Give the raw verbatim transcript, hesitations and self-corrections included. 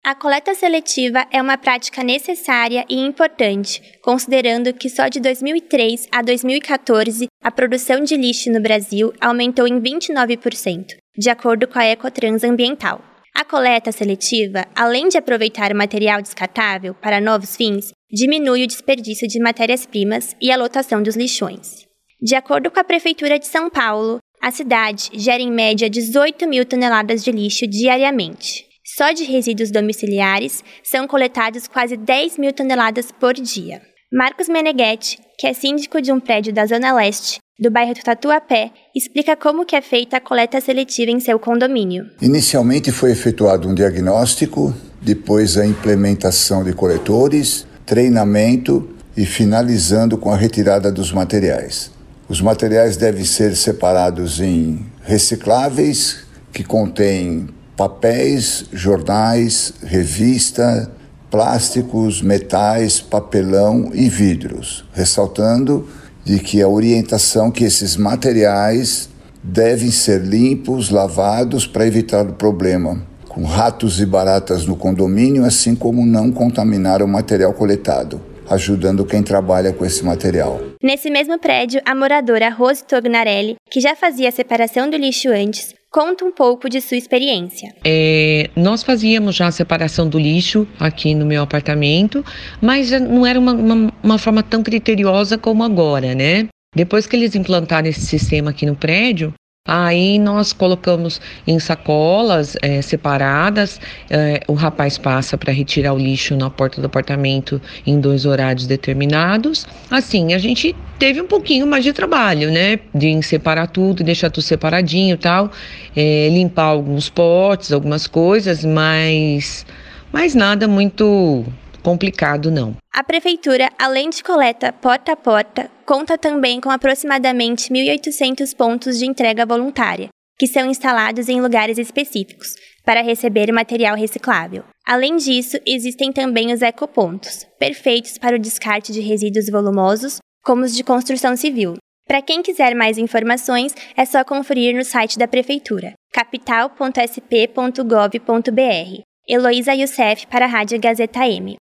A coleta seletiva é uma prática necessária e importante, considerando que só de dois mil e três a dois mil e quatorze a produção de lixo no Brasil aumentou em vinte e nove por cento, de acordo com a Ecotrans Ambiental. A coleta seletiva, além de aproveitar o material descartável para novos fins, diminui o desperdício de matérias-primas e a lotação dos lixões. De acordo com a Prefeitura de São Paulo, a cidade gera em média dezoito mil toneladas de lixo diariamente. Só de resíduos domiciliares são coletados quase dez mil toneladas por dia. Marcos Meneghetti, que é síndico de um prédio da Zona Leste, do bairro Tatuapé, explica como que é feita a coleta seletiva em seu condomínio. Inicialmente foi efetuado um diagnóstico, depois a implementação de coletores, treinamento e finalizando com a retirada dos materiais. Os materiais devem ser separados em recicláveis, que contêm papéis, jornais, revista, plásticos, metais, papelão e vidros, ressaltando de que a orientação que esses materiais devem ser limpos, lavados para evitar o problema com ratos e baratas no condomínio, assim como não contaminar o material coletado, ajudando quem trabalha com esse material. Nesse mesmo prédio, a moradora Rose Tognarelli, que já fazia a separação do lixo antes, conta um pouco de sua experiência. É, nós fazíamos já a separação do lixo aqui no meu apartamento, mas não era uma, uma, uma forma tão criteriosa como agora, né? Depois que eles implantaram esse sistema aqui no prédio, aí nós colocamos em sacolas é, separadas, é, o rapaz passa para retirar o lixo na porta do apartamento em dois horários determinados. Assim, a gente teve um pouquinho mais de trabalho, né, de separar tudo, deixar tudo separadinho e tal, é, limpar alguns potes, algumas coisas, mas, mas nada muito complicado não. A Prefeitura, além de coleta porta a porta, conta também com aproximadamente mil e oitocentos pontos de entrega voluntária, que são instalados em lugares específicos, para receber material reciclável. Além disso, existem também os ecopontos, perfeitos para o descarte de resíduos volumosos, como os de construção civil. Para quem quiser mais informações, é só conferir no site da Prefeitura, capital ponto s p ponto gov ponto b r. Heloísa Youssef para a Rádio Gazeta M.